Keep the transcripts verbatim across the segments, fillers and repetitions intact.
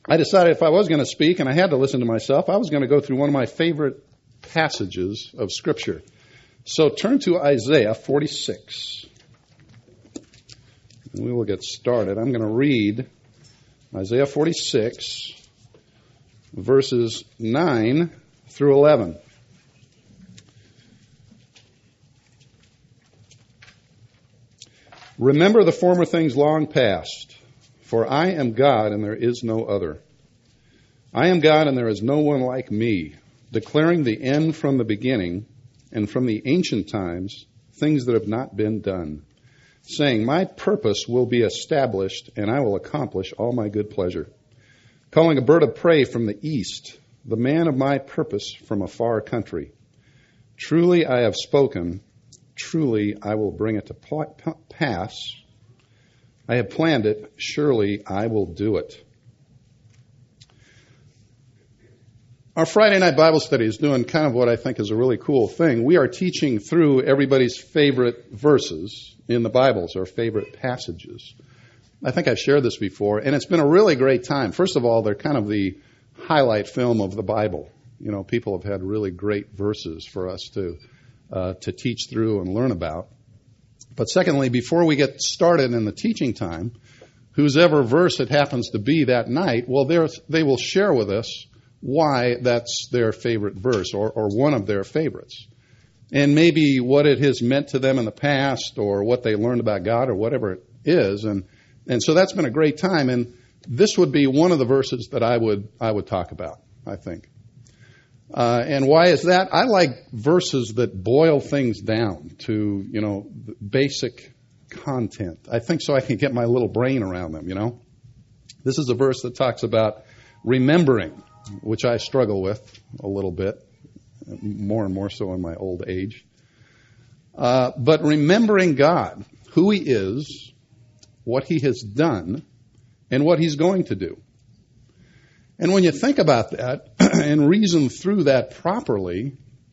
I decided if I was going to speak, and I had to listen to myself, I was going to go through one of my favorite passages of Scripture. So turn to Isaiah forty-six. And we will get started. I'm going to read Isaiah forty-six, verses nine through eleven. Remember the former things long past, for I am God and there is no other. I am God and there is no one like me, declaring the end from the beginning and from the ancient times, things that have not been done, saying, my purpose will be established and I will accomplish all my good pleasure. Calling a bird of prey from the east, the man of my purpose from a far country. Truly I have spoken, truly I will bring it to pass. I have planned it, surely I will do it. Our Friday night Bible study is doing kind of what I think is a really cool thing. We are teaching through everybody's favorite verses in the Bibles, or favorite passages. I think I've shared this before, and it's been a really great time. First of all, they're kind of the highlight film of the Bible. You know, people have had really great verses for us to uh, to teach through and learn about. But secondly, before we get started in the teaching time, whosever verse it happens to be that night, well, they will share with us why that's their favorite verse, or, or one of their favorites. And maybe what it has meant to them in the past, or what they learned about God, or whatever it is. And and so that's been a great time. And this would be one of the verses that I would I would talk about, I think. Uh, and why is that? I like verses that boil things down to, you know, basic content. I think so I can get my little brain around them, you know. This is a verse that talks about remembering, which I struggle with a little bit, more and more so in my old age. Uh, but remembering God, who He is, what He has done, and what He's going to do. And when you think about that and reason through that properly,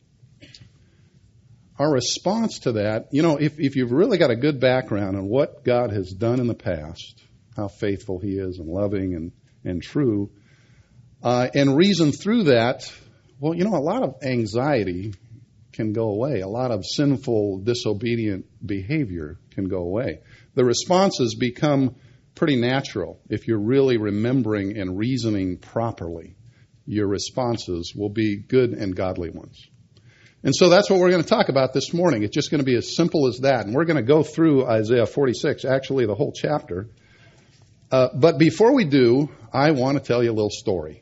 our response to that, you know, if, if you've really got a good background on what God has done in the past, how faithful He is and loving and, and true, uh, and reason through that, well, you know, a lot of anxiety can go away. A lot of sinful, disobedient behavior can go away. The responses become pretty natural. If you're really remembering and reasoning properly, your responses will be good and godly ones. And so that's what we're going to talk about this morning. It's just going to be as simple as that. And we're going to go through Isaiah forty-six, actually the whole chapter. Uh, but before we do, I want to tell you a little story.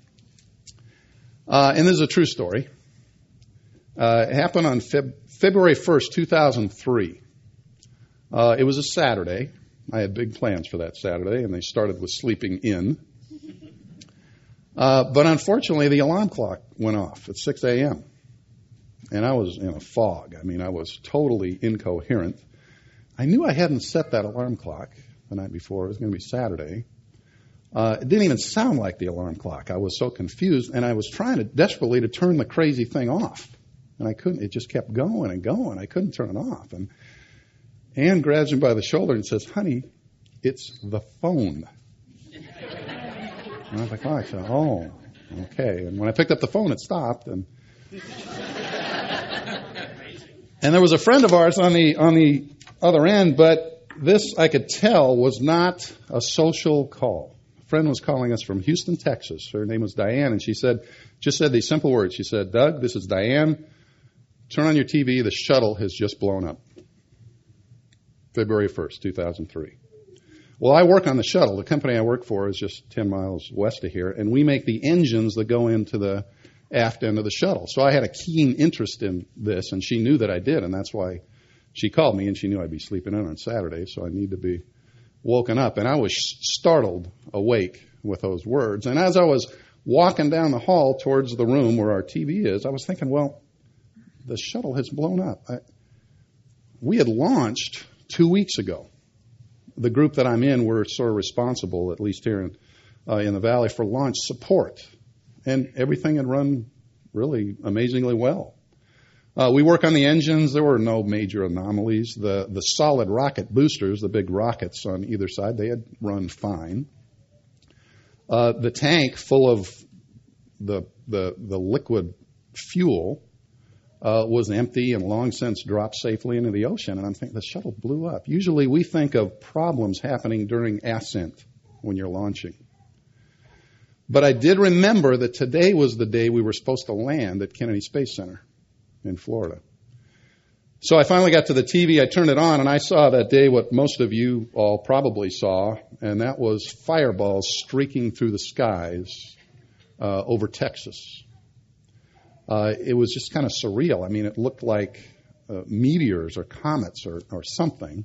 Uh, and this is a true story. Uh, it happened on Feb- February first, two thousand three. Uh, it was a Saturday. I had big plans for that Saturday, and they started with sleeping in. Uh, but unfortunately, the alarm clock went off at six a.m., and I was in a fog. I mean, I was totally incoherent. I knew I hadn't set that alarm clock the night before. It was going to be Saturday. Uh, it didn't even sound like the alarm clock. I was so confused, and I was trying to desperately to turn the crazy thing off, and I couldn't. It just kept going and going. I couldn't turn it off, and Ann grabs him by the shoulder and says, honey, it's the phone. And I was like, oh, I said, oh, okay. And when I picked up the phone, it stopped. And and there was a friend of ours on the on the other end, but this, I could tell, was not a social call. A friend was calling us from Houston, Texas. Her name was Diane, and she said, just said these simple words. She said, Doug, this is Diane. Turn on your T V. The shuttle has just blown up. February first, two thousand three. Well, I work on the shuttle. The company I work for is just ten miles west of here, and we make the engines that go into the aft end of the shuttle. So I had a keen interest in this, and she knew that I did, and that's why she called me, and she knew I'd be sleeping in on Saturday, so I need to be woken up. And I was startled awake with those words. And as I was walking down the hall towards the room where our T V is, I was thinking, well, the shuttle has blown up. I, we had launched two weeks ago. The group that I'm in, we're sort of responsible, at least here in, uh, in the Valley, for launch support. And everything had run really amazingly well. Uh, we work on the engines. There were no major anomalies. The the solid rocket boosters, the big rockets on either side, they had run fine. Uh, the tank full of the the, the liquid fuel uh, was empty and long since dropped safely into the ocean. And I'm thinking, the shuttle blew up. Usually we think of problems happening during ascent when you're launching. But I did remember that today was the day we were supposed to land at Kennedy Space Center in Florida. So I finally got to the T V, I turned it on, and I saw that day what most of you all probably saw, and that was fireballs streaking through the skies uh, over Texas. Uh, it was just kind of surreal. I mean, it looked like uh, meteors or comets or, or something.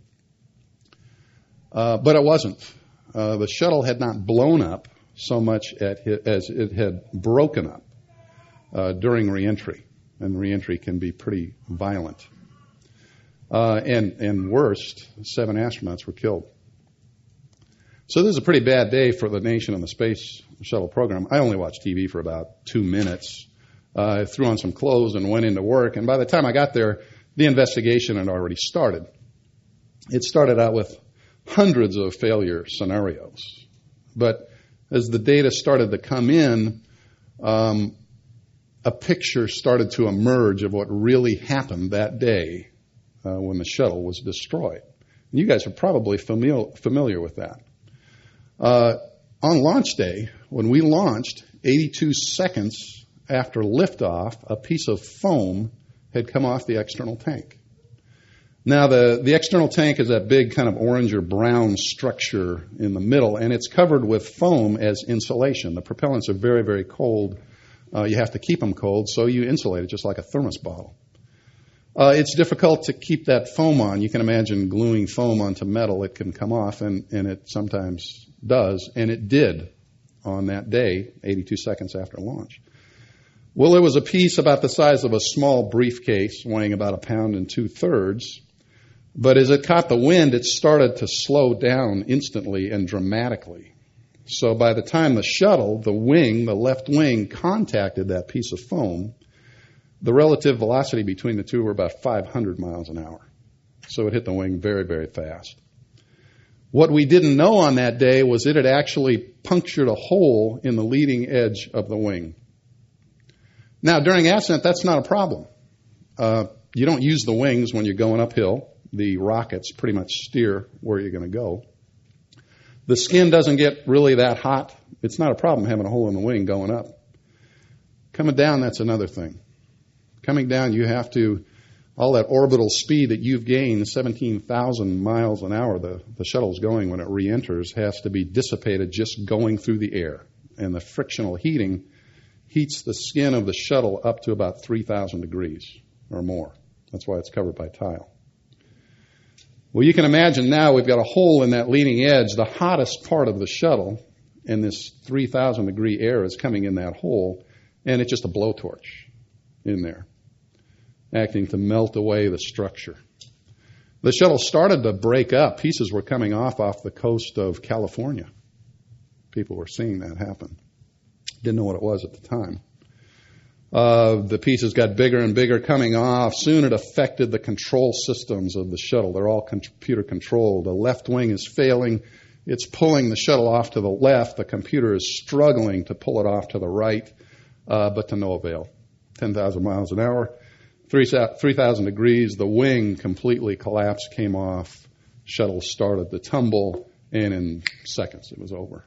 Uh, but it wasn't. Uh, the shuttle had not blown up so much at it, as it had broken up uh, during reentry. And reentry can be pretty violent. Uh, and, and worst, seven astronauts were killed. So this is a pretty bad day for the nation and the space shuttle program. I only watched T V for about two minutes. Uh, I threw on some clothes and went into work. And by the time I got there, the investigation had already started. It started out with hundreds of failure scenarios. But as the data started to come in, um, a picture started to emerge of what really happened that day uh, when the shuttle was destroyed. And you guys are probably familiar, familiar with that. Uh, on launch day, when we launched, eighty-two seconds after liftoff, a piece of foam had come off the external tank. Now, the, the external tank is that big kind of orange or brown structure in the middle, and it's covered with foam as insulation. The propellants are very, very cold. Uh, you have to keep them cold, so you insulate it just like a thermos bottle. Uh, it's difficult to keep that foam on. You can imagine gluing foam onto metal. It can come off, and, and it sometimes does, and it did on that day, eighty-two seconds after launch. Well, there was a piece about the size of a small briefcase, weighing about a pound and two-thirds, but as it caught the wind, it started to slow down instantly and dramatically. So by the time the shuttle, the wing, the left wing, contacted that piece of foam, the relative velocity between the two were about five hundred miles an hour. So it hit the wing very, very fast. What we didn't know on that day was it had actually punctured a hole in the leading edge of the wing. Now, during ascent, that's not a problem. Uh, you don't use the wings when you're going uphill. The rockets pretty much steer where you're going to go. The skin doesn't get really that hot. It's not a problem having a hole in the wing going up. Coming down, that's another thing. Coming down, you have to, all that orbital speed that you've gained, seventeen thousand miles an hour the, the shuttle's going when it re-enters, has to be dissipated just going through the air. And the frictional heating heats the skin of the shuttle up to about three thousand degrees or more. That's why it's covered by tile. Well, you can imagine now we've got a hole in that leading edge, the hottest part of the shuttle, and this three thousand degree air is coming in that hole, and it's just a blowtorch in there, acting to melt away the structure. The shuttle started to break up. Pieces were coming off off the coast of California. People were seeing that happen. Didn't know what it was at the time. Uh, the pieces got bigger and bigger coming off. Soon it affected the control systems of the shuttle. They're all computer controlled. The left wing is failing. It's pulling the shuttle off to the left. The computer is struggling to pull it off to the right, uh, but to no avail. ten thousand miles an hour, three thousand degrees. The wing completely collapsed, came off. Shuttle started to tumble, and in seconds it was over.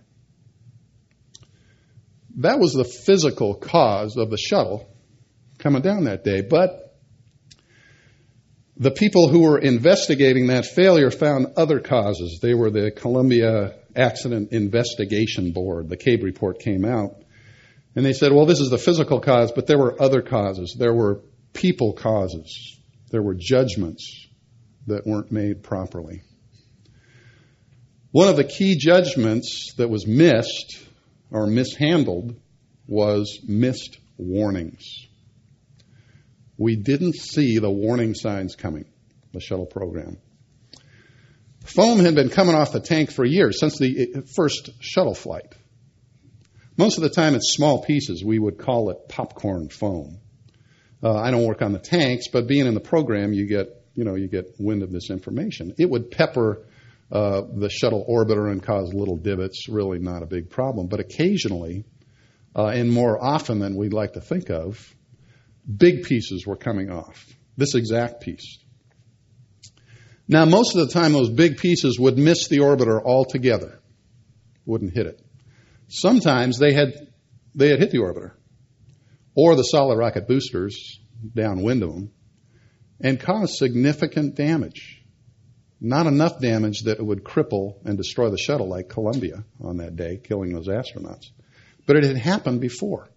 That was the physical cause of the shuttle coming down that day. But the people who were investigating that failure found other causes. They were the Columbia Accident Investigation Board. The CABE report came out. And they said, well, this is the physical cause, but there were other causes. There were people causes. There were judgments that weren't made properly. One of the key judgments that was missed or mishandled was missed warnings. We didn't see the warning signs coming, the shuttle program. Foam had been coming off the tank for years, since the first shuttle flight. Most of the time it's small pieces. We would call it popcorn foam. Uh, I don't work on the tanks, but being in the program, you get, you know, you get wind of this information. It would pepper uh, the shuttle orbiter and cause little divots. Really not a big problem. But occasionally, uh, and more often than we'd like to think of, big pieces were coming off. This exact piece. Now, most of the time, those big pieces would miss the orbiter altogether. Wouldn't hit it. Sometimes they had they had hit the orbiter or the solid rocket boosters downwind of them and caused significant damage. Not enough damage that it would cripple and destroy the shuttle like Columbia on that day, killing those astronauts. But it had happened before.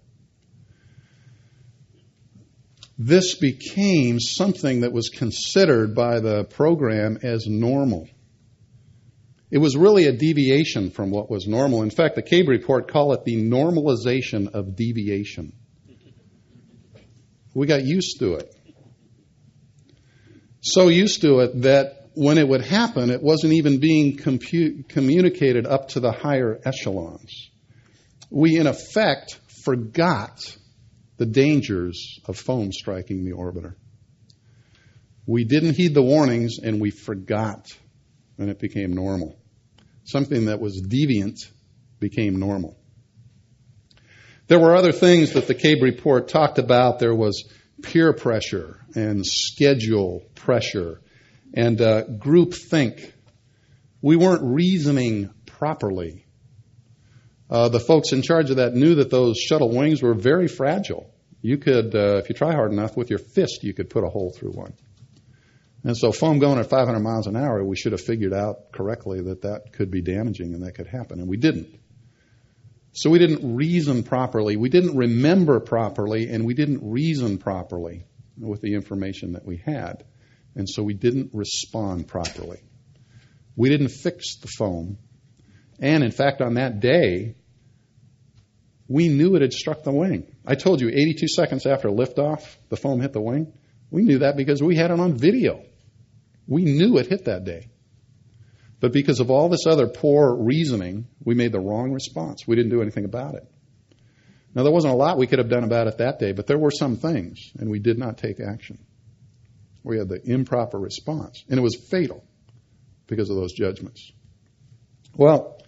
This became something that was considered by the program as normal. It was really a deviation from what was normal. In fact, the CABE report call it the normalization of deviation. We got used to it. So used to it that when it would happen, it wasn't even being compu- communicated up to the higher echelons. We, in effect, forgot the dangers of foam striking the orbiter. We didn't heed the warnings, and we forgot, and it became normal. Something that was deviant became normal. There were other things that the CABE report talked about. There was peer pressure and schedule pressure and uh, group think. We weren't reasoning properly. Uh, the folks in charge of that knew that those shuttle wings were very fragile. You could, uh, if you try hard enough, with your fist, you could put a hole through one. And so foam going at five hundred miles an hour, we should have figured out correctly that that could be damaging and that could happen, and we didn't. So we didn't reason properly, we didn't remember properly, and we didn't reason properly with the information that we had. And so we didn't respond properly. We didn't fix the foam. And in fact, on that day, we knew it had struck the wing. I told you, eighty-two seconds after liftoff, the foam hit the wing. We knew that because we had it on video. We knew it hit that day. But because of all this other poor reasoning, we made the wrong response. We didn't do anything about it. Now, there wasn't a lot we could have done about it that day, but there were some things, and we did not take action. We had the improper response, and it was fatal because of those judgments. Well,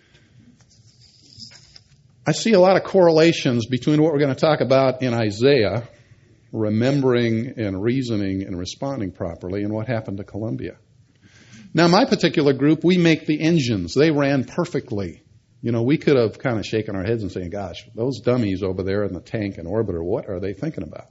I see a lot of correlations between what we're going to talk about in Isaiah, remembering and reasoning and responding properly, and what happened to Columbia. Now, my particular group, we make the engines. They ran perfectly. You know, we could have kind of shaken our heads and saying, gosh, those dummies over there in the tank and orbiter, what are they thinking about?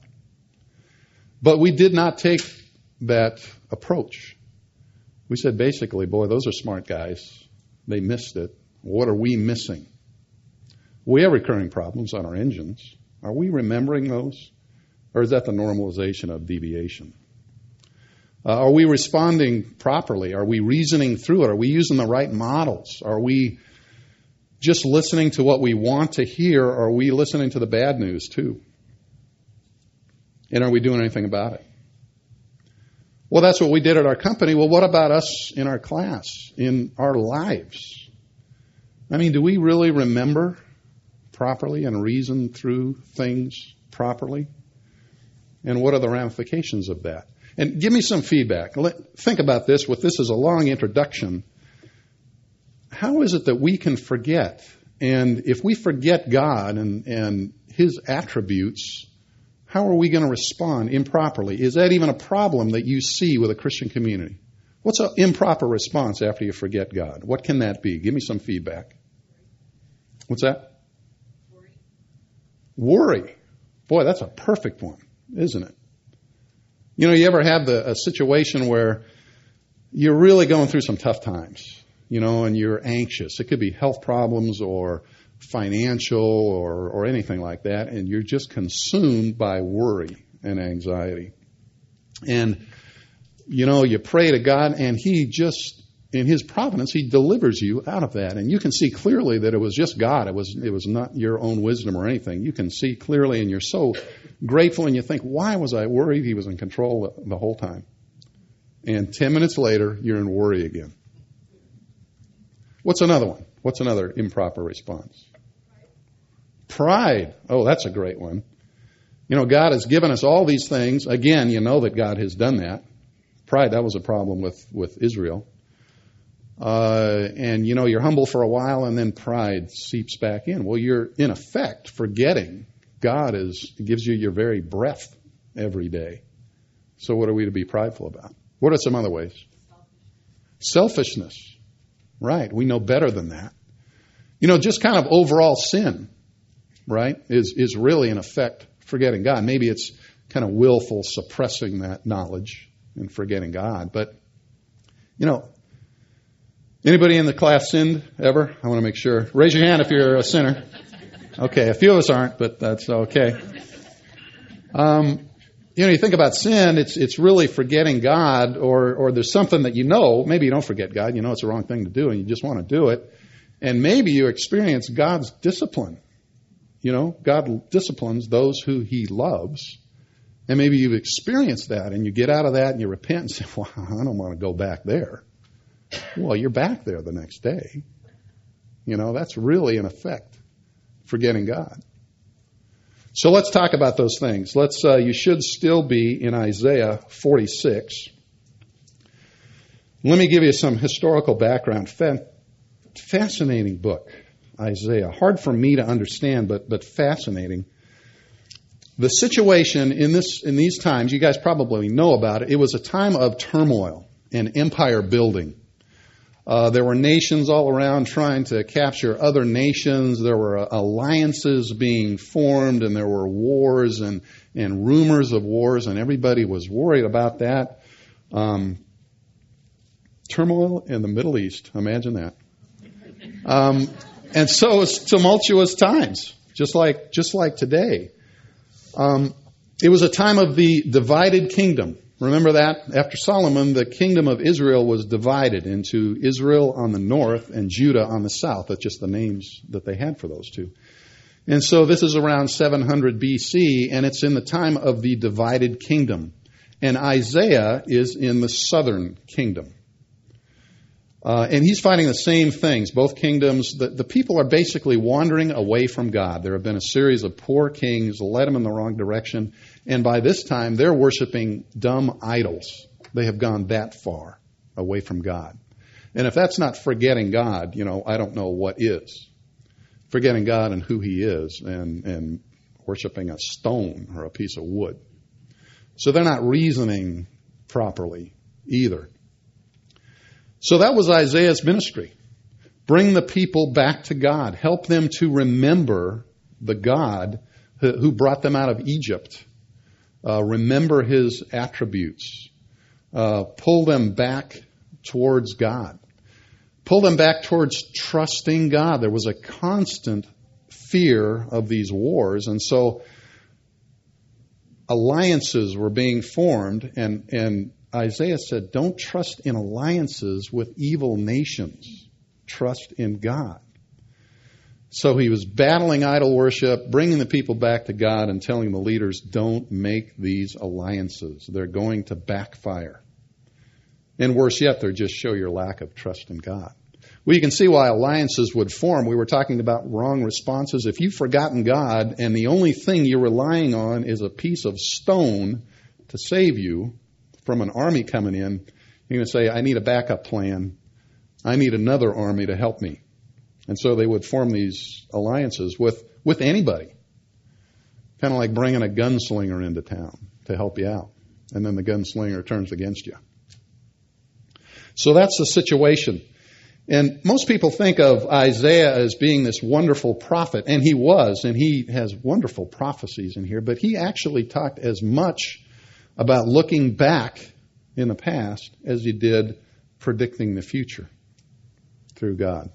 But we did not take that approach. We said, basically, boy, those are smart guys. They missed it. What are we missing? We have recurring problems on our engines. Are we remembering those? Or is that the normalization of deviation? Uh, are we responding properly? Are we reasoning through it? Are we using the right models? Are we just listening to what we want to hear, or are we listening to the bad news too? And are we doing anything about it? Well, that's what we did at our company. Well, what about us in our class, in our lives? I mean, do we really remember properly and reason through things properly? And what are the ramifications of that? And give me some feedback. Let, think about this. With this as a long introduction, how is it that we can forget? And if we forget God and, and His attributes, how are we going to respond improperly? Is that even a problem that you see with a Christian community? What's an improper response after you forget God? What can that be? Give me some feedback. What's that? Worry. Worry. Boy, that's a perfect one, isn't it? You know, you ever have the, a situation where you're really going through some tough times, you know, and you're anxious. It could be health problems or financial or, or anything like that, and you're just consumed by worry and anxiety. And, you know, you pray to God, and He just, in His providence, He delivers you out of that. And you can see clearly that it was just God. It was, it was not your own wisdom or anything. You can see clearly, and you're so grateful, and you think, why was I worried? He was in control the, the whole time. And ten minutes later, you're in worry again. What's another one? What's another improper response? Pride. Oh, that's a great one. You know, God has given us all these things. Again, you know that God has done that. Pride, that was a problem with, with Israel. Uh, and, you know, you're humble for a while and then pride seeps back in. Well, you're, in effect, forgetting God is gives you your very breath every day. So what are we to be prideful about? What are some other ways? Selfishness. Right. We know better than that. You know, just kind of overall sin, right, is, is really, in effect, forgetting God. Maybe it's kind of willful suppressing that knowledge and forgetting God. But, you know, anybody in the class sinned ever? I want to make sure. Raise your hand if you're a sinner. Okay, a few of us aren't, but that's okay. Um, you know, you think about sin, it's it's really forgetting God, or or there's something that you know, maybe you don't forget God, you know it's the wrong thing to do, and you just want to do it. And maybe you experience God's discipline. You know, God disciplines those who He loves. And maybe you've experienced that, and you get out of that, and you repent and say, well, I don't want to go back there. Well, you're back there the next day. You know, that's really, in effect, forgetting God. So let's talk about those things. Let's. Uh, you should still be in Isaiah forty-six. Let me give you some historical background. Fa- fascinating book, Isaiah. Hard for me to understand, but but fascinating. The situation in this in these times, you guys probably know about it. It was a time of turmoil and empire building. Uh, there were nations all around trying to capture other nations. There were uh, alliances being formed, and there were wars and, and rumors of wars, and everybody was worried about that. Um, turmoil in the Middle East, imagine that. Um, and so it's tumultuous times, just like just like today. Um, it was a time of the divided kingdom. Remember that? After Solomon, the kingdom of Israel was divided into Israel on the north and Judah on the south. That's just the names that they had for those two. And so this is around seven hundred B C, and it's in the time of the divided kingdom. And Isaiah is in the southern kingdom. Uh, and he's fighting the same things, both kingdoms. The, the people are basically wandering away from God. There have been a series of poor kings, led them in the wrong direction. And by this time, they're worshiping dumb idols. They have gone that far away from God. And if that's not forgetting God, you know, I don't know what is. Forgetting God and who He is, and, and worshiping a stone or a piece of wood. So they're not reasoning properly either. So that was Isaiah's ministry. Bring the people back to God. Help them to remember the God who brought them out of Egypt. Uh, remember His attributes. Uh, pull them back towards God. Pull them back towards trusting God. There was a constant fear of these wars, and so alliances were being formed, and, and Isaiah said, don't trust in alliances with evil nations. Trust in God. So he was battling idol worship, bringing the people back to God, and telling the leaders, don't make these alliances. They're going to backfire. And worse yet, they'll just show your lack of trust in God. Well, you can see why alliances would form. We were talking about wrong responses. If you've forgotten God and the only thing you're relying on is a piece of stone to save you from an army coming in, you're going to say, I need a backup plan. I need another army to help me. And so they would form these alliances with, with anybody. Kind of like bringing a gunslinger into town to help you out. And then the gunslinger turns against you. So that's the situation. And most people think of Isaiah as being this wonderful prophet. And he was, and he has wonderful prophecies in here. But he actually talked as much about looking back in the past as he did predicting the future through God.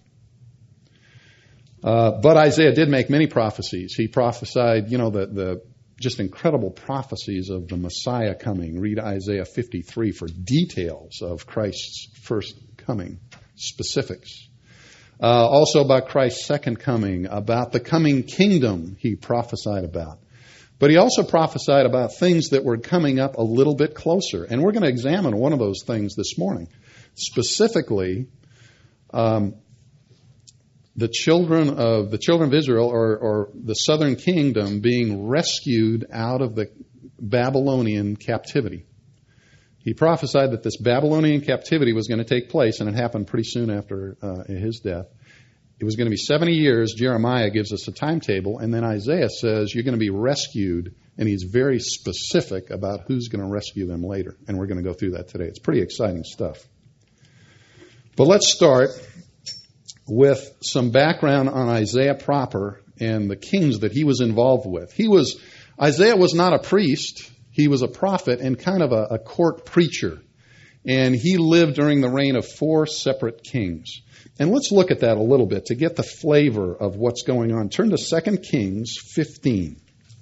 Uh, but Isaiah did make many prophecies. He prophesied, you know, the, the just incredible prophecies of the Messiah coming. Read Isaiah fifty-three for details of Christ's first coming, specifics. Uh, also about Christ's second coming, about the coming kingdom he prophesied about. But he also prophesied about things that were coming up a little bit closer. And we're going to examine one of those things this morning. Specifically, um, the children of the children of Israel, or, or the southern kingdom, being rescued out of the Babylonian captivity. He prophesied that this Babylonian captivity was going to take place, and it happened pretty soon after uh, his death. It was going to be seventy years. Jeremiah gives us a timetable, and then Isaiah says you're going to be rescued, and he's very specific about who's going to rescue them later, and we're going to go through that today. It's pretty exciting stuff. But let's start with some background on Isaiah proper and the kings that he was involved with. He was Isaiah was not a priest. He was a prophet and kind of a, a court preacher. And he lived during the reign of four separate kings. And let's look at that a little bit to get the flavor of what's going on. Turn to Second Kings fifteen.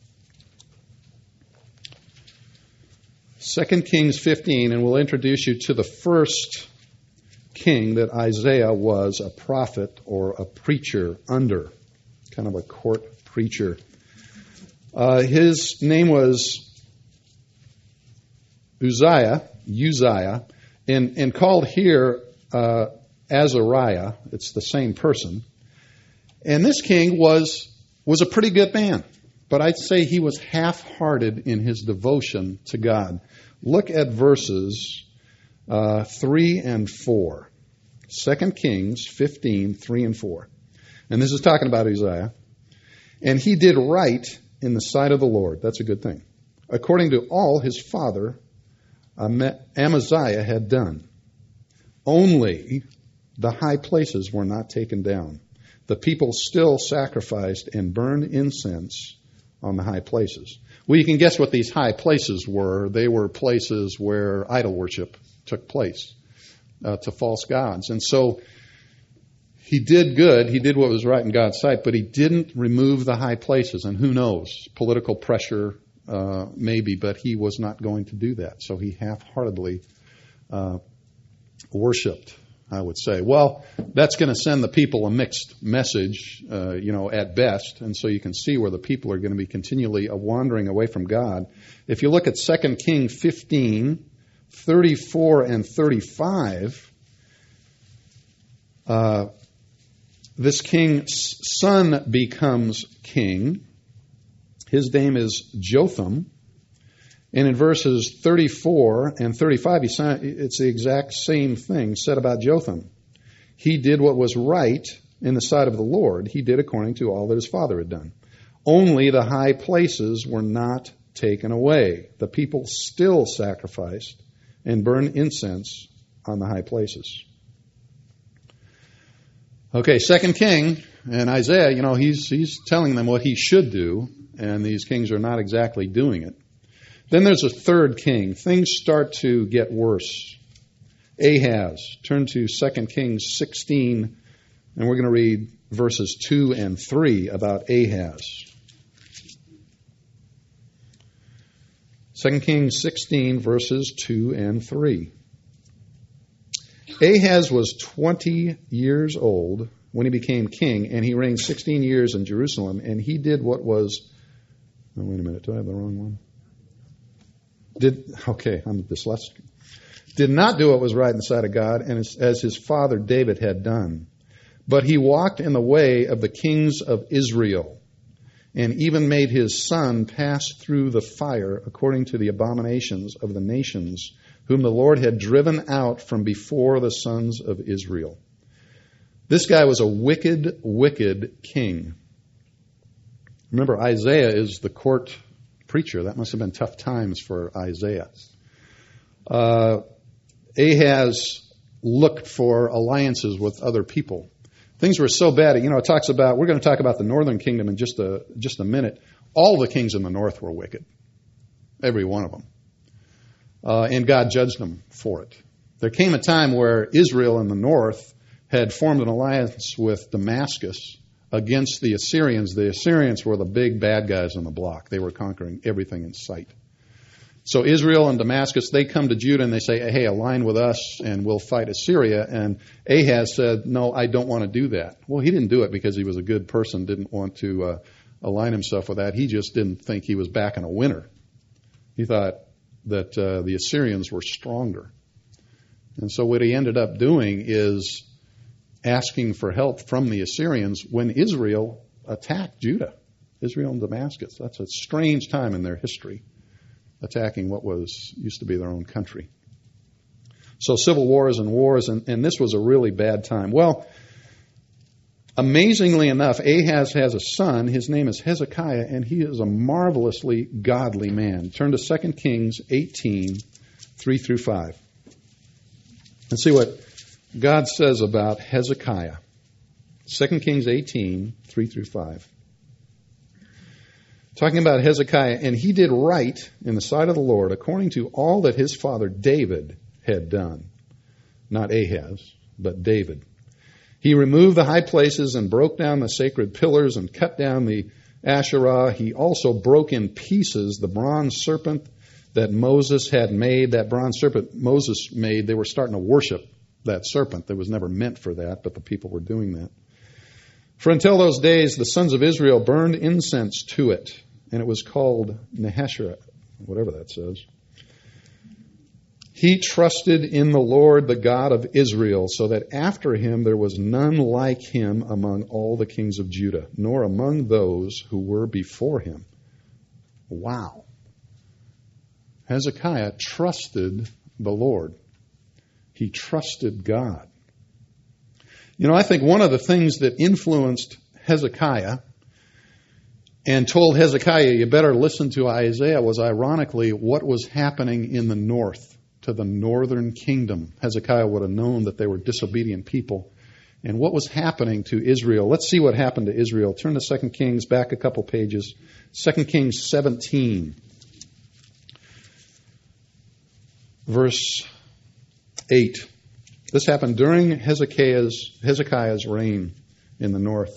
Second Kings fifteen, and we'll introduce you to the first king that Isaiah was a prophet or a preacher under, kind of a court preacher. Uh, his name was Uzziah, Uzziah, and, and called here uh, Azariah. It's the same person. And this king was was a pretty good man, but I'd say he was half-hearted in his devotion to God. Look at verses uh, three and four. Second Kings fifteen, three and four. And this is talking about Uzziah. And he did right in the sight of the Lord. That's a good thing. According to all his father Amaziah had done. Only the high places were not taken down. The people still sacrificed and burned incense on the high places. Well, you can guess what these high places were. They were places where idol worship took place uh, to false gods. And so he did good. He did what was right in God's sight, but he didn't remove the high places. And who knows? Political pressure, uh, maybe, but he was not going to do that. So he half-heartedly uh, worshipped, I would say. Well, that's going to send the people a mixed message, uh, you know, at best. And so you can see where the people are going to be continually wandering away from God. If you look at Second Kings fifteen, thirty-four and thirty-five, uh, this king's son becomes king. His name is Jotham. And in verses thirty-four and thirty-five, it's the exact same thing said about Jotham. He did what was right in the sight of the Lord. He did according to all that his father had done. Only the high places were not taken away. The people still sacrificed and burned incense on the high places. Okay, Second King and Isaiah, you know, he's he's telling them what he should do, and these kings are not exactly doing it. Then there's a third king. Things start to get worse. Ahaz. Turn to Second Kings sixteen, and we're going to read verses two and three about Ahaz. Second Kings sixteen, verses two and three. Ahaz was twenty years old when he became king, and he reigned sixteen years in Jerusalem, and he did what was... Oh, wait a minute, do I have the wrong one? Did okay, I'm dyslexic. Did not do what was right in the sight of God, and as, as his father David had done. But he walked in the way of the kings of Israel, and even made his son pass through the fire according to the abominations of the nations, whom the Lord had driven out from before the sons of Israel. This guy was a wicked, wicked king. Remember, Isaiah is the court preacher. That must have been tough times for Isaiah. Uh, Ahaz looked for alliances with other people. Things were so bad. You know, it talks about, we're going to talk about the northern kingdom in just a just a minute. All the kings in the north were wicked. Every one of them. Uh, and God judged them for it. There came a time where Israel in the north had formed an alliance with Damascus against the Assyrians. The Assyrians were the big bad guys on the block. They were conquering everything in sight. So Israel and Damascus, they come to Judah and they say, hey, align with us and we'll fight Assyria. And Ahaz said, no, I don't want to do that. Well, he didn't do it because he was a good person, didn't want to uh, align himself with that. He just didn't think he was backing a winner. He thought that uh, the Assyrians were stronger. And so what he ended up doing is asking for help from the Assyrians when Israel attacked Judah, Israel and Damascus. That's a strange time in their history, attacking what was used to be their own country. So civil wars and wars, and, and this was a really bad time. Well, amazingly enough, Ahaz has a son. His name is Hezekiah, and he is a marvelously godly man. Turn to Second Kings eighteen, three through five. And see what God says about Hezekiah. Second Kings eighteen, three through five. Talking about Hezekiah, and he did right in the sight of the Lord according to all that his father David had done. Not Ahaz, but David. He removed the high places and broke down the sacred pillars and cut down the Asherah. He also broke in pieces the bronze serpent that Moses had made. That bronze serpent Moses made, they were starting to worship that serpent. That was never meant for that, but the people were doing that. For until those days, the sons of Israel burned incense to it, and it was called Nehashra, whatever that says. He trusted in the Lord, the God of Israel, so that after him there was none like him among all the kings of Judah, nor among those who were before him. Wow. Hezekiah trusted the Lord. He trusted God. You know, I think one of the things that influenced Hezekiah and told Hezekiah, you better listen to Isaiah, was ironically what was happening in the north, to the northern kingdom. Hezekiah would have known that they were disobedient people. And what was happening to Israel? Let's see what happened to Israel. Turn to Second Kings, back a couple pages. Second Kings seventeen, verse eight. This happened during Hezekiah's, Hezekiah's reign in the north.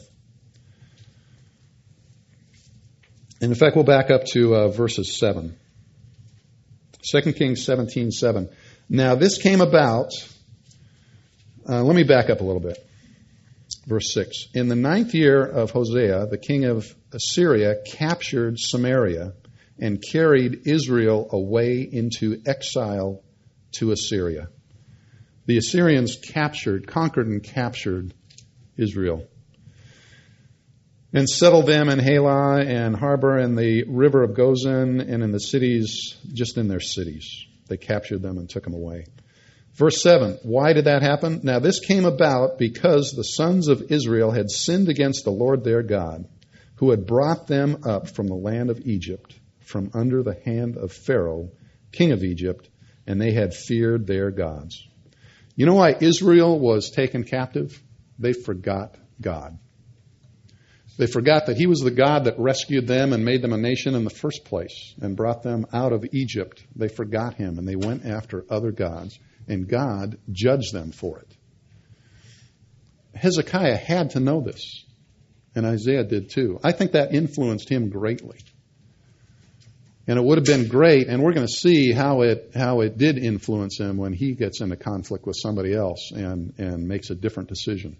And in fact, we'll back up to uh, verses seven. Second Kings seventeen, seven. Now this came about, uh, let me back up a little bit. Verse six. In the ninth year of Hosea, the king of Assyria captured Samaria and carried Israel away into exile to Assyria. The Assyrians captured, conquered and captured Israel and settled them in Halah and Harbor and the river of Gozan and in the cities, just in their cities. They captured them and took them away. Verse seven, why did that happen? Now this came about because the sons of Israel had sinned against the Lord their God, who had brought them up from the land of Egypt, from under the hand of Pharaoh, king of Egypt, and they had feared their gods. You know why Israel was taken captive? They forgot God. They forgot that he was the God that rescued them and made them a nation in the first place and brought them out of Egypt. They forgot him and they went after other gods, and God judged them for it. Hezekiah had to know this, and Isaiah did too. I think that influenced him greatly. And it would have been great, and we're going to see how it how it did influence him when he gets into conflict with somebody else and, and makes a different decision.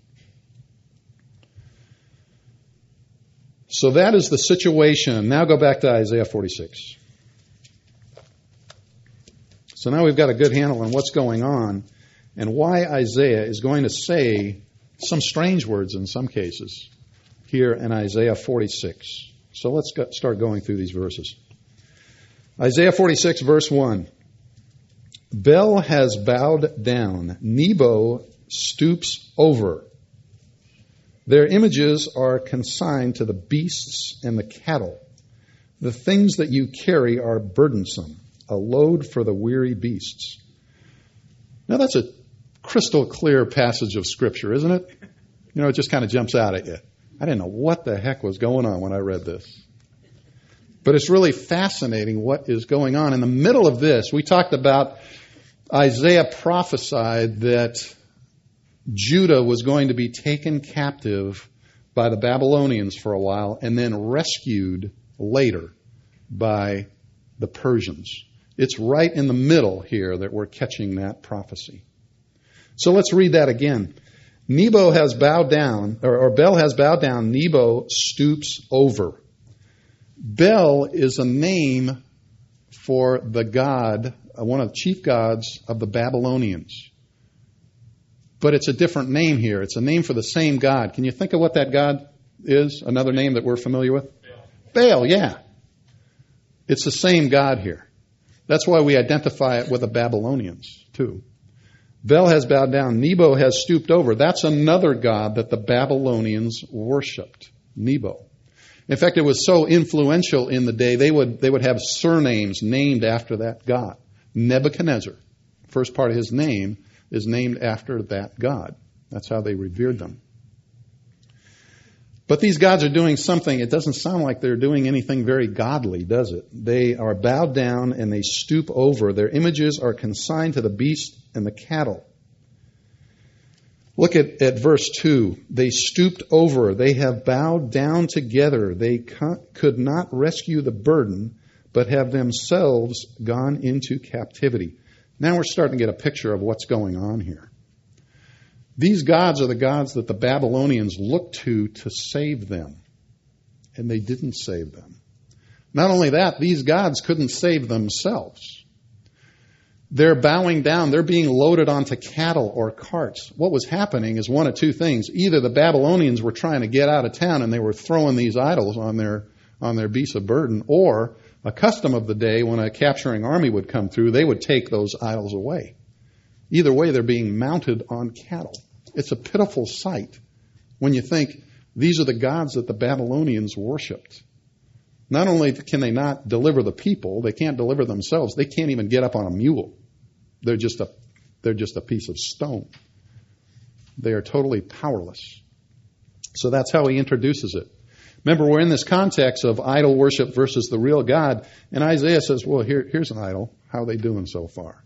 So that is the situation. Now go back to Isaiah forty-six. So now we've got a good handle on what's going on and why Isaiah is going to say some strange words in some cases here in Isaiah forty-six. So let's go, start going through these verses. Isaiah forty-six, verse one. Bel has bowed down. Nebo stoops over. Their images are consigned to the beasts and the cattle. The things that you carry are burdensome, a load for the weary beasts. Now that's a crystal clear passage of Scripture, isn't it? You know, it just kind of jumps out at you. I didn't know what the heck was going on when I read this. But it's really fascinating what is going on. In the middle of this, we talked about Isaiah prophesied that Judah was going to be taken captive by the Babylonians for a while and then rescued later by the Persians. It's right in the middle here that we're catching that prophecy. So let's read that again. Nebo has bowed down, or, or Bel has bowed down, Nebo stoops over. Bel is a name for the god, one of the chief gods of the Babylonians. But it's a different name here. It's a name for the same God. Can you think of what that God is? Another name that we're familiar with? Baal, yeah. It's the same God here. That's why we identify it with the Babylonians, too. Bel has bowed down. Nebo has stooped over. That's another god that the Babylonians worshipped. Nebo. In fact, it was so influential in the day, they would, they would have surnames named after that god. Nebuchadnezzar, first part of his name, is named after that god. That's how they revered them. But these gods are doing something, it doesn't sound like they're doing anything very godly, does it? They are bowed down and they stoop over. Their images are consigned to the beast and the cattle. Look at, at verse two. They stooped over. They have bowed down together. They co- could not rescue the burden, but have themselves gone into captivity. Now we're starting to get a picture of what's going on here. These gods are the gods that the Babylonians looked to to save them. And they didn't save them. Not only that, these gods couldn't save themselves. They're bowing down. They're being loaded onto cattle or carts. What was happening is one of two things. Either the Babylonians were trying to get out of town and they were throwing these idols on their, on their beasts of burden, or a custom of the day, when a capturing army would come through, they would take those idols away. Either way, they're being mounted on cattle. It's a pitiful sight when you think these are the gods that the Babylonians worshipped. Not only can they not deliver the people, they can't deliver themselves, they can't even get up on a mule. They're just a, they're just a piece of stone. They are totally powerless. So that's how he introduces it. Remember, we're in this context of idol worship versus the real God, and Isaiah says, well, here, here's an idol. How are they doing so far?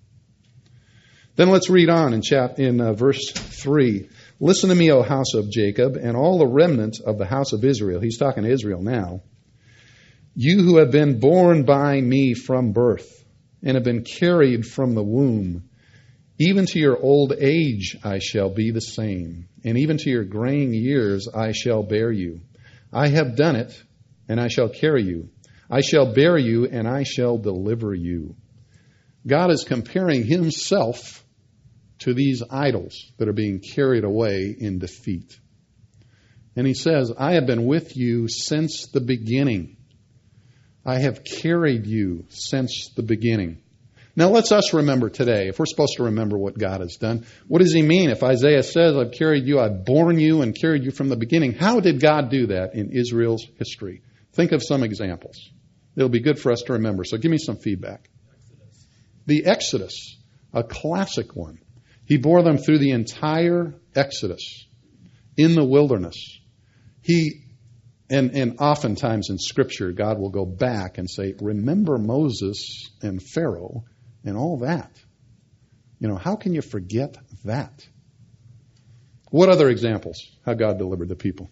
Then let's read on in, chap- in uh, verse three. Listen to me, O house of Jacob, and all the remnant of the house of Israel. He's talking to Israel now. You who have been born by me from birth, and have been carried from the womb, even to your old age I shall be the same, and even to your graying years I shall bear you. I have done it, and I shall carry you. I shall bear you, and I shall deliver you. God is comparing himself to these idols that are being carried away in defeat. And he says, I have been with you since the beginning. I have carried you since the beginning. Now let's us remember today, if we're supposed to remember what God has done, what does he mean? If Isaiah says, I've carried you, I've borne you and carried you from the beginning, how did God do that in Israel's history? Think of some examples. It'll be good for us to remember. So give me some feedback. Exodus. The Exodus, a classic one. He bore them through the entire Exodus in the wilderness. He, and, and oftentimes in Scripture, God will go back and say, remember Moses and Pharaoh and all that. You know, how can you forget that? What other examples? How God delivered the people?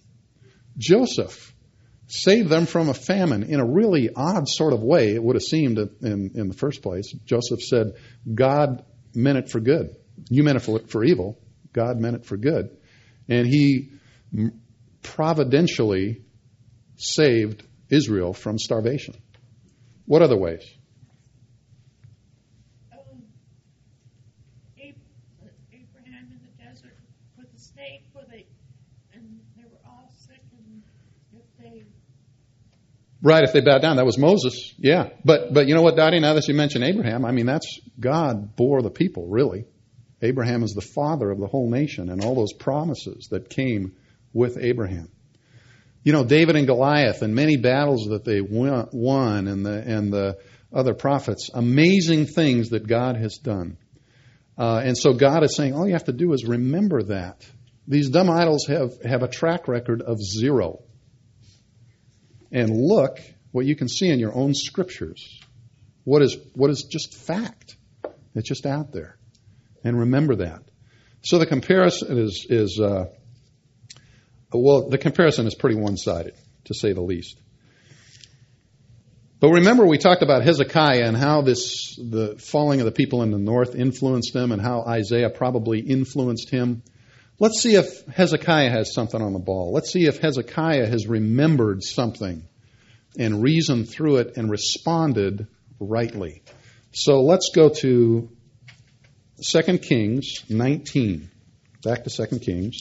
Joseph saved them from a famine in a really odd sort of way, it would have seemed in, in the first place. Joseph said, God meant it for good. You meant it for, for evil. God meant it for good. And he providentially saved Israel from starvation. What other ways? Um, Abraham in the desert with the snake, where they, and they were all sick, and if they... Right, if they bowed down. That was Moses, yeah. But but you know what, Dottie, now that you mention Abraham, I mean, that's God bore the people, really. Abraham is the father of the whole nation and all those promises that came with Abraham. You know, David and Goliath and many battles that they won and the and the other prophets, amazing things that God has done. Uh, and so God is saying, all you have to do is remember that. These dumb idols have, have a track record of zero. And look what you can see in your own scriptures. What is what is just fact. It's just out there. And remember that. So the comparison is, is uh, well, the comparison is pretty one-sided, to say the least. But remember, we talked about Hezekiah and how this, the falling of the people in the north influenced him and how Isaiah probably influenced him. Let's see if Hezekiah has something on the ball. Let's see if Hezekiah has remembered something and reasoned through it and responded rightly. So let's go to Second Kings nineteen. Back to Second Kings.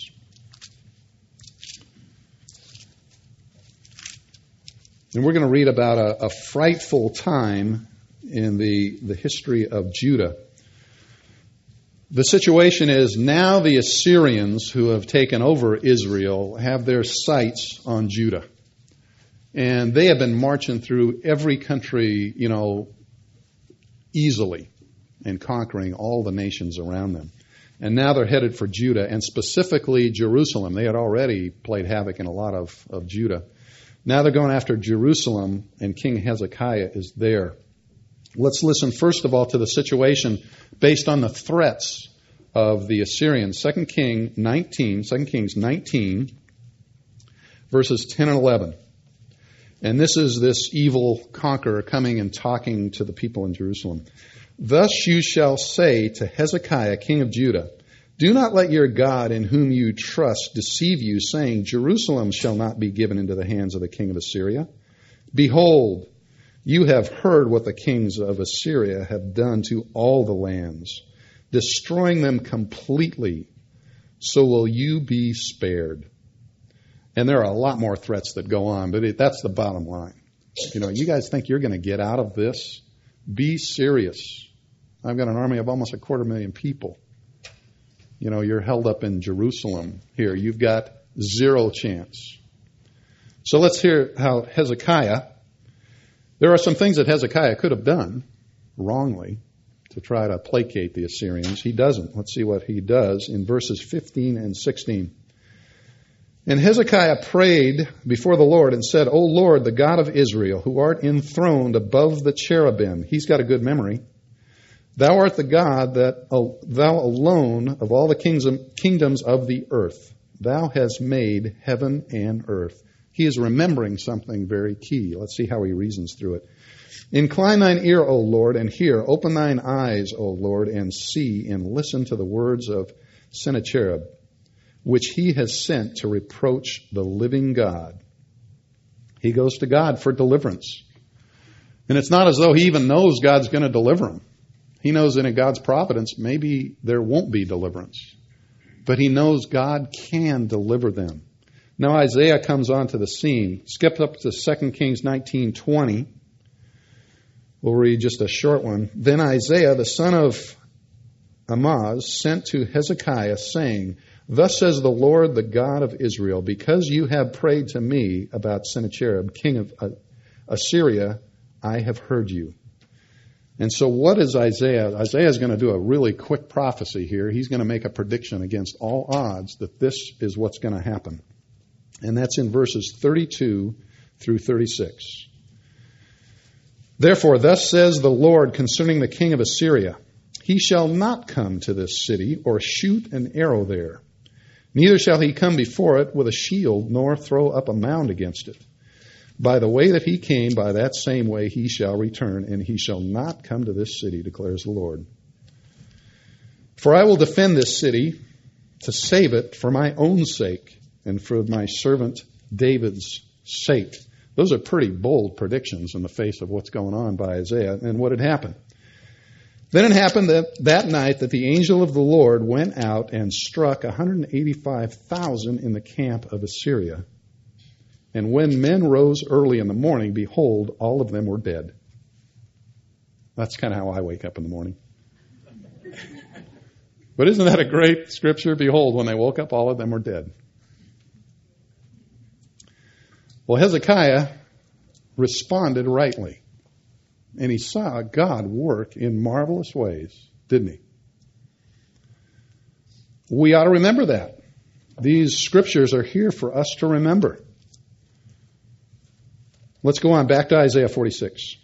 And we're going to read about a, a frightful time in the, the history of Judah. The situation is now the Assyrians who have taken over Israel have their sights on Judah. And they have been marching through every country, you know, easily and conquering all the nations around them. And now they're headed for Judah, and specifically Jerusalem. They had already played havoc in a lot of, of Judah. Now they're going after Jerusalem, and King Hezekiah is there. Let's listen first of all to the situation based on the threats of the Assyrians. Second King nineteen, Second Kings nineteen, verses ten and eleven. And this is this evil conqueror coming and talking to the people in Jerusalem. Thus you shall say to Hezekiah, king of Judah, do not let your God in whom you trust deceive you, saying, Jerusalem shall not be given into the hands of the king of Assyria. Behold, you have heard what the kings of Assyria have done to all the lands, destroying them completely. So will you be spared. And there are a lot more threats that go on, but it, that's the bottom line. You know, you guys think you're going to get out of this? Be serious. I've got an army of almost a quarter million people. You know, you're held up in Jerusalem here. You've got zero chance. So let's hear how Hezekiah, there are some things that Hezekiah could have done wrongly to try to placate the Assyrians. He doesn't. Let's see what he does in verses fifteen and sixteen. And Hezekiah prayed before the Lord and said, O Lord, the God of Israel, who art enthroned above the cherubim. He's got a good memory. Thou art the God that uh, thou alone of all the kings, kingdoms of the earth. Thou hast made heaven and earth. He is remembering something very key. Let's see how he reasons through it. Incline thine ear, O Lord, and hear. Open thine eyes, O Lord, and see, and listen to the words of Sennacherib, which he has sent to reproach the living God. He goes to God for deliverance. And it's not as though he even knows God's going to deliver him. He knows that in God's providence, maybe there won't be deliverance. But he knows God can deliver them. Now Isaiah comes onto the scene. Skip up to Second Kings nineteen twenty. We'll read just a short one. Then Isaiah, the son of Amoz, sent to Hezekiah, saying, Thus says the Lord, the God of Israel, because you have prayed to me about Sennacherib, king of Assyria, I have heard you. And so what is Isaiah? Isaiah is going to do a really quick prophecy here. He's going to make a prediction against all odds that this is what's going to happen. And that's in verses thirty-two through thirty-six. Therefore, thus says the Lord concerning the king of Assyria, He shall not come to this city or shoot an arrow there. Neither shall he come before it with a shield, nor throw up a mound against it. By the way that he came, by that same way he shall return, and he shall not come to this city, declares the Lord. For I will defend this city to save it for my own sake and for my servant David's sake. Those are pretty bold predictions in the face of what's going on by Isaiah and what had happened. Then it happened that that night that the angel of the Lord went out and struck one hundred eighty-five thousand in the camp of Assyria. And when men rose early in the morning, behold, all of them were dead. That's kind of how I wake up in the morning. But isn't that a great scripture? Behold, when they woke up, all of them were dead. Well, Hezekiah responded rightly. And he saw God work in marvelous ways, didn't he? We ought to remember that. These scriptures are here for us to remember. Let's go on back to Isaiah forty-six.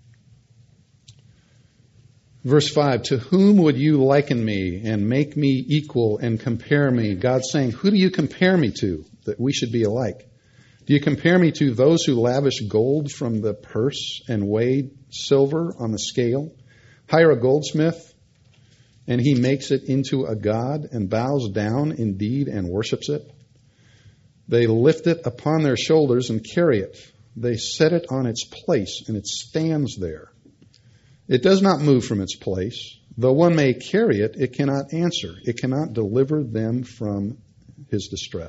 Verse five, to whom would you liken me and make me equal and compare me? God's saying, who do you compare me to that we should be alike? Do you compare me to those who lavish gold from the purse and weigh silver on the scale? Hire a goldsmith, and he makes it into a god and bows down indeed and worships it. They lift it upon their shoulders and carry it. They set it on its place, and it stands there. It does not move from its place. Though one may carry it, it cannot answer. It cannot deliver them from his distress.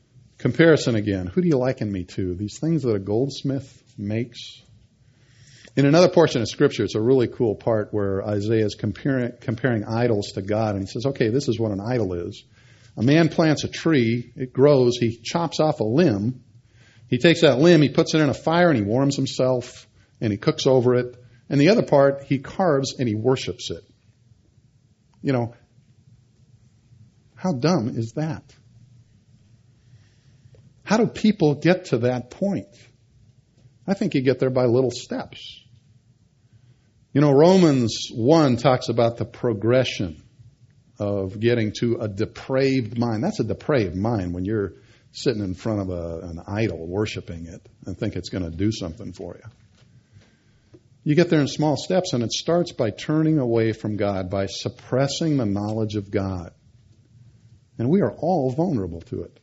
Comparison again. Who do you liken me to? These things that a goldsmith makes. In another portion of Scripture, it's a really cool part where Isaiah is comparing, comparing idols to God. And he says, okay, this is what an idol is. A man plants a tree, it grows, he chops off a limb. He takes that limb, he puts it in a fire, and he warms himself, and he cooks over it. And the other part, he carves and he worships it. You know, how dumb is that? How do people get to that point? I think you get there by little steps. You know, Romans one talks about the progression of getting to a depraved mind. That's a depraved mind when you're sitting in front of a, an idol, worshiping it, and think it's going to do something for you. You get there in small steps, and it starts by turning away from God, by suppressing the knowledge of God. And we are all vulnerable to it.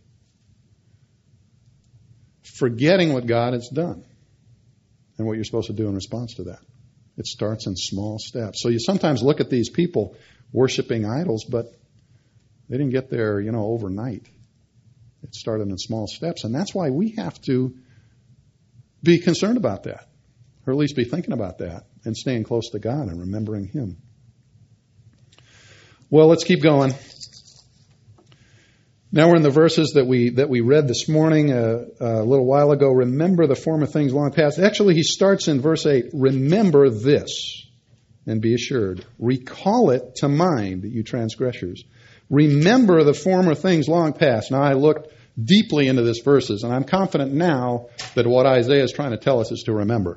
Forgetting what God has done and what you're supposed to do in response to that. It starts in small steps. So you sometimes look at these people worshiping idols, but they didn't get there, you know, overnight. It started in small steps. And that's why we have to be concerned about that, or at least be thinking about that, and staying close to God and remembering Him. Well, let's keep going. Now we're in the verses that we that we read this morning uh, a little while ago. Remember the former things long past. Actually, he starts in verse eight. Remember this and be assured. Recall it to mind, you transgressors. Remember the former things long past. Now I looked deeply into these verses, and I'm confident now that what Isaiah is trying to tell us is to remember.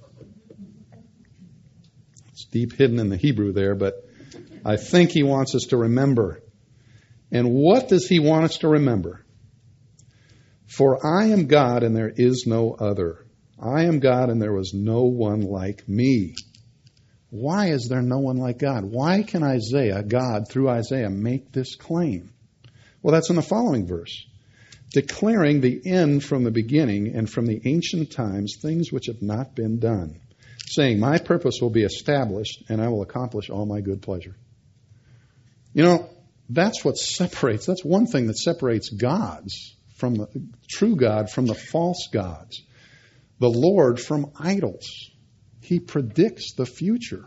It's deep hidden in the Hebrew there, but I think he wants us to remember. And what does he want us to remember? For I am God and there is no other. I am God and there was no one like me. Why is there no one like God? Why can Isaiah, God, through Isaiah, make this claim? Well, that's in the following verse. Declaring the end from the beginning and from the ancient times, things which have not been done. Saying, my purpose will be established and I will accomplish all my good pleasure. You know, that's what separates, that's one thing that separates gods from the true God from the false gods. The Lord from idols. He predicts the future.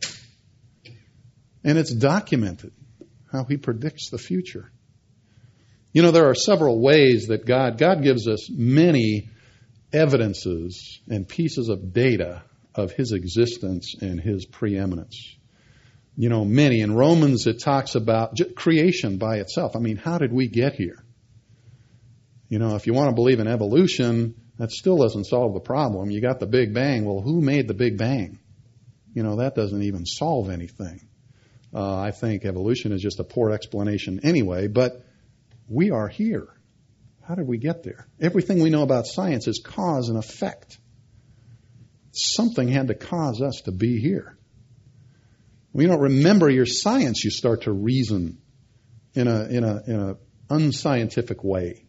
And it's documented how he predicts the future. You know, there are several ways that God, God gives us many evidences and pieces of data of his existence and his preeminence. You know, many. In Romans, it talks about creation by itself. I mean, how did we get here? You know, if you want to believe in evolution, that still doesn't solve the problem. You got the Big Bang. Well, who made the Big Bang? You know, that doesn't even solve anything. Uh, I think evolution is just a poor explanation anyway, but we are here. How did we get there? Everything we know about science is cause and effect. Something had to cause us to be here. When you don't remember your science, you start to reason in a in a in a unscientific way.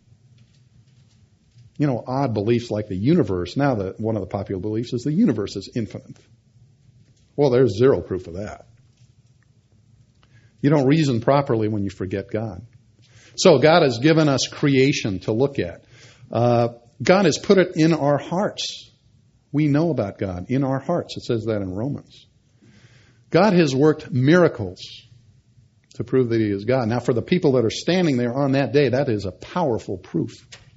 You know, odd beliefs like the universe. Now, the, one of the popular beliefs is the universe is infinite. Well, there's zero proof of that. You don't reason properly when you forget God. So God has given us creation to look at. Uh, God has put it in our hearts. We know about God in our hearts. It says that in Romans. God has worked miracles to prove that he is God. Now, for the people that are standing there on that day, that is a powerful proof.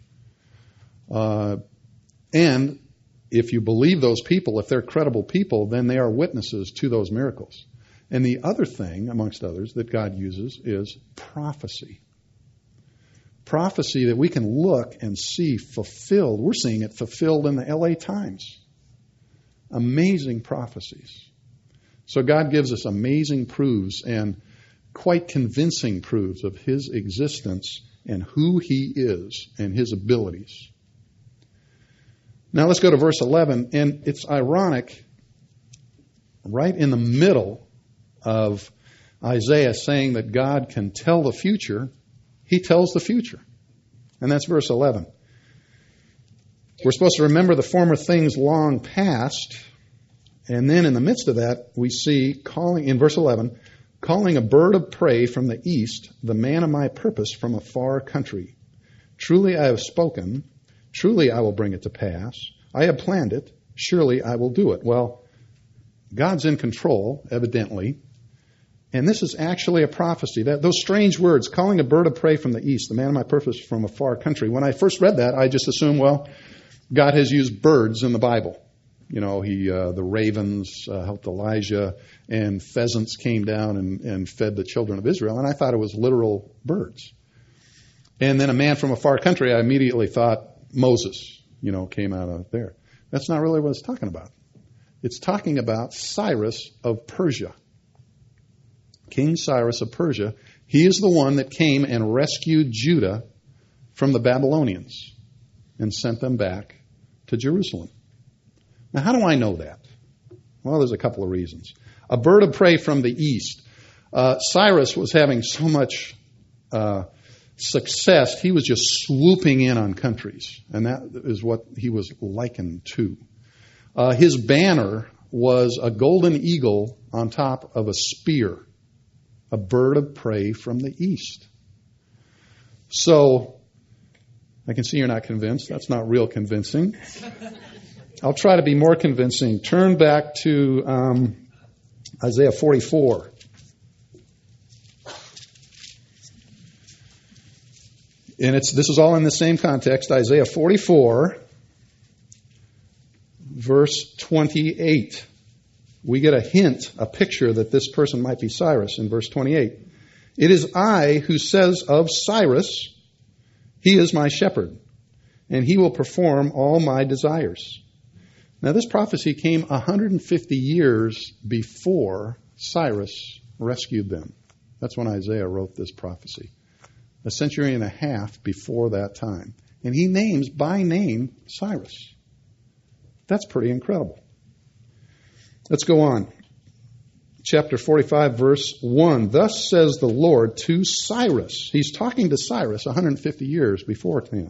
Uh, and if you believe those people, if they're credible people, then they are witnesses to those miracles. And the other thing, amongst others, that God uses is prophecy. Prophecy that we can look and see fulfilled. We're seeing it fulfilled in the L A Times. Amazing prophecies. So God gives us amazing proofs and quite convincing proofs of his existence and who he is and his abilities. Now let's go to verse eleven, and it's ironic, right in the middle of Isaiah saying that God can tell the future, he tells the future. And that's verse eleven. We're supposed to remember the former things long past. And then in the midst of that, we see calling, in verse eleven, calling a bird of prey from the east, the man of my purpose from a far country. Truly I have spoken. Truly I will bring it to pass. I have planned it. Surely I will do it. Well, God's in control, evidently. And this is actually a prophecy. That those strange words, calling a bird of prey from the east, the man of my purpose from a far country. When I first read that, I just assumed, well, God has used birds in the Bible. You know, he uh, the ravens uh, helped Elijah, and pheasants came down and, and fed the children of Israel. And I thought it was literal birds. And then a man from a far country, I immediately thought Moses, you know, came out of there. That's not really what it's talking about. It's talking about Cyrus of Persia. King Cyrus of Persia. He is the one that came and rescued Judah from the Babylonians and sent them back to Jerusalem. Now, how do I know that? Well, there's a couple of reasons. A bird of prey from the east. Uh, Cyrus was having so much uh, success, he was just swooping in on countries. And that is what he was likened to. Uh, his banner was a golden eagle on top of a spear. A bird of prey from the east. So, I can see you're not convinced. That's not real convincing. I'll try to be more convincing. Turn back to um, Isaiah forty-four. And it's this is all in the same context. Isaiah forty-four, verse twenty-eight. We get a hint, a picture that this person might be Cyrus in verse twenty-eight. It is I who says of Cyrus, he is my shepherd, and he will perform all my desires. Now this prophecy came one hundred fifty years before Cyrus rescued them. That's when Isaiah wrote this prophecy. A century and a half before that time. And he names by name Cyrus. That's pretty incredible. Let's go on. Chapter forty-five, verse one. Thus says the Lord to Cyrus. He's talking to Cyrus one hundred fifty years before him.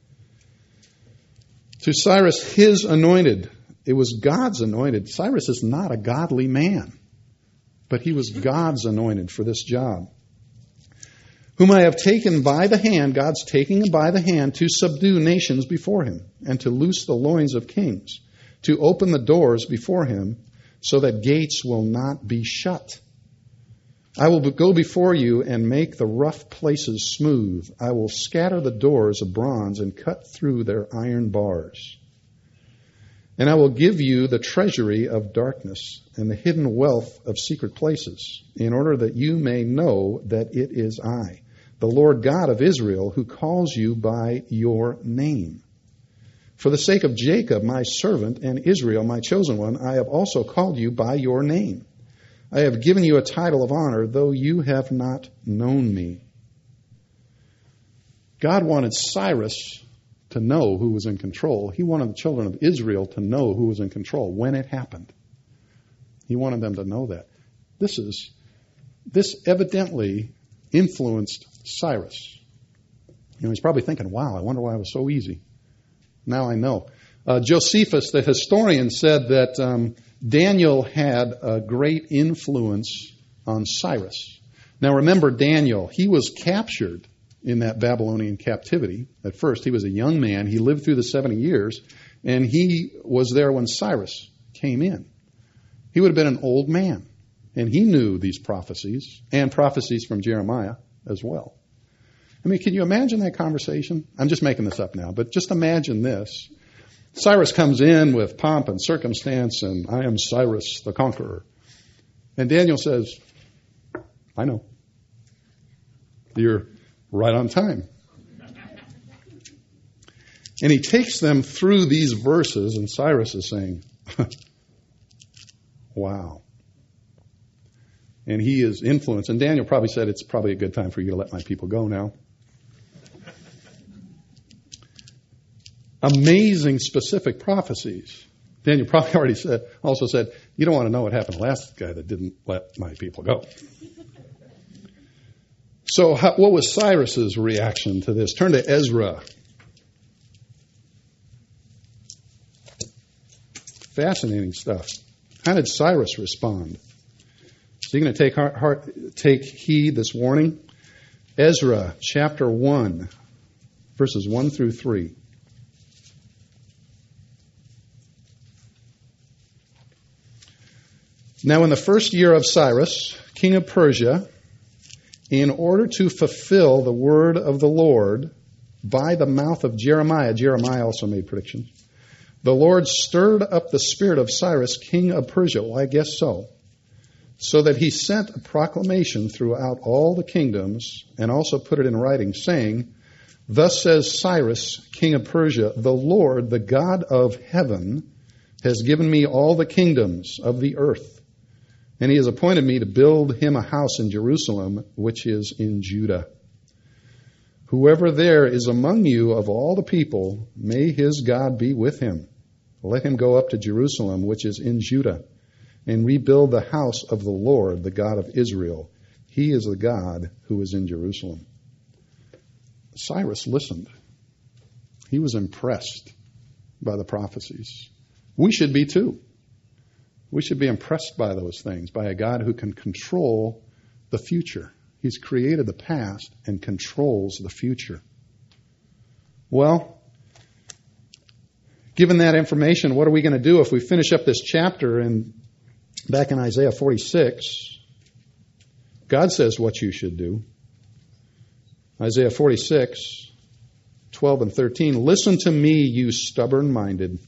To Cyrus, his anointed. It was God's anointed. Cyrus is not a godly man, but he was God's anointed for this job. Whom I have taken by the hand, God's taking him by the hand to subdue nations before him and to loose the loins of kings, to open the doors before him, so that gates will not be shut. I will go before you and make the rough places smooth. I will scatter the doors of bronze and cut through their iron bars. And I will give you the treasury of darkness and the hidden wealth of secret places, in order that you may know that it is I, the Lord God of Israel, who calls you by your name. For the sake of Jacob, my servant, and Israel, my chosen one, I have also called you by your name. I have given you a title of honor, though you have not known me. God wanted Cyrus to know who was in control. He wanted the children of Israel to know who was in control when it happened. He wanted them to know that. This is, this evidently influenced Cyrus. You know, he's probably thinking, wow, I wonder why it was so easy. Now I know. Uh, Josephus, the historian, said that um, Daniel had a great influence on Cyrus. Now remember Daniel, he was captured in that Babylonian captivity. At first, he was a young man. He lived through the seventy years, and he was there when Cyrus came in. He would have been an old man, and he knew these prophecies, and prophecies from Jeremiah as well. I mean, can you imagine that conversation? I'm just making this up now, but just imagine this. Cyrus comes in with pomp and circumstance, and I am Cyrus the conqueror. And Daniel says, I know. You're right on time. And he takes them through these verses, and Cyrus is saying, wow. And he is influenced. And Daniel probably said, it's probably a good time for you to let my people go now. Amazing specific prophecies. Daniel probably already said, also said, you don't want to know what happened to the last guy that didn't let my people go. So how, what was Cyrus's reaction to this? Turn to Ezra. Fascinating stuff. How did Cyrus respond? Is he going to take heart, heart, take heed this warning? Ezra chapter one, verses one through three. Now in the first year of Cyrus, king of Persia, in order to fulfill the word of the Lord by the mouth of Jeremiah, Jeremiah also made predictions, the Lord stirred up the spirit of Cyrus, king of Persia. Well, I guess so. So that he sent a proclamation throughout all the kingdoms and also put it in writing, saying, Thus says Cyrus, king of Persia, the Lord, the God of heaven, has given me all the kingdoms of the earth, and he has appointed me to build him a house in Jerusalem, which is in Judah. Whoever there is among you of all the people, may his God be with him. Let him go up to Jerusalem, which is in Judah, and rebuild the house of the Lord, the God of Israel. He is the God who is in Jerusalem. Cyrus listened. He was impressed by the prophecies. We should be too. We should be impressed by those things, by a God who can control the future. He's created the past and controls the future. Well, given that information, what are we going to do if we finish up this chapter and back in Isaiah forty-six, God says what you should do. Isaiah forty-six, twelve and thirteen. Listen to me, you stubborn-minded,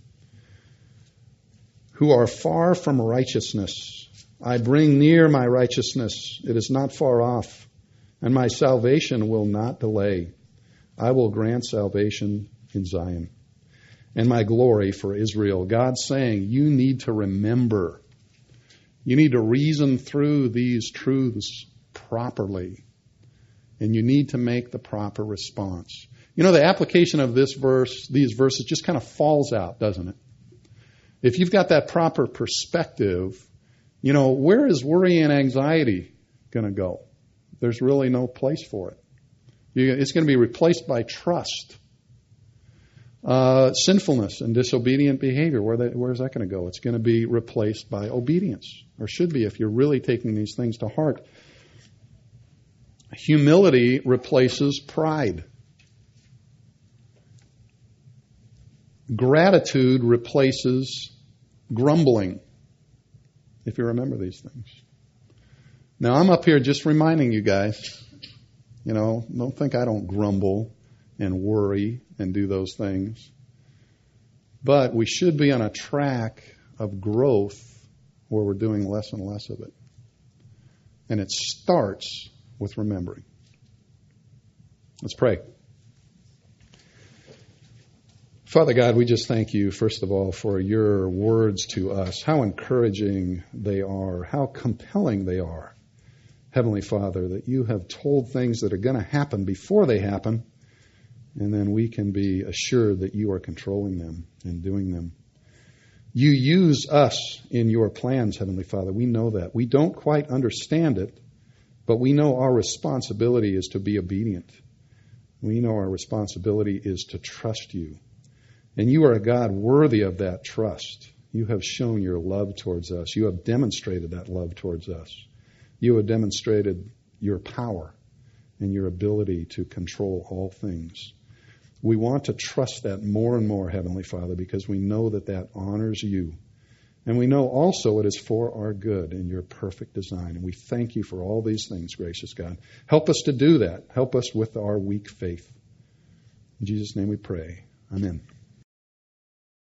who are far from righteousness. I bring near my righteousness. It is not far off, and my salvation will not delay. I will grant salvation in Zion, and my glory for Israel. God's saying, you need to remember. You need to reason through these truths properly. And you need to make the proper response. You know, the application of this verse, these verses, just kind of falls out, doesn't it? If you've got that proper perspective, you know, where is worry and anxiety going to go? There's really no place for it. It's going to be replaced by trust. Uh, sinfulness and disobedient behavior, where, they, where is that going to go? It's going to be replaced by obedience, or should be if you're really taking these things to heart. Humility replaces pride. Gratitude replaces grumbling, if you remember these things. Now, I'm up here just reminding you guys, you know, don't think I don't grumble and worry and do those things. But we should be on a track of growth where we're doing less and less of it. And it starts with remembering. Let's pray. Father God, we just thank you, first of all, for your words to us, how encouraging they are, how compelling they are. Heavenly Father, that you have told things that are going to happen before they happen, and then we can be assured that you are controlling them and doing them. You use us in your plans, Heavenly Father. We know that. We don't quite understand it, but we know our responsibility is to be obedient. We know our responsibility is to trust you. And you are a God worthy of that trust. You have shown your love towards us. You have demonstrated that love towards us. You have demonstrated your power and your ability to control all things. We want to trust that more and more, Heavenly Father, because we know that that honors you. And we know also it is for our good in your perfect design. And we thank you for all these things, gracious God. Help us to do that. Help us with our weak faith. In Jesus' name we pray. Amen.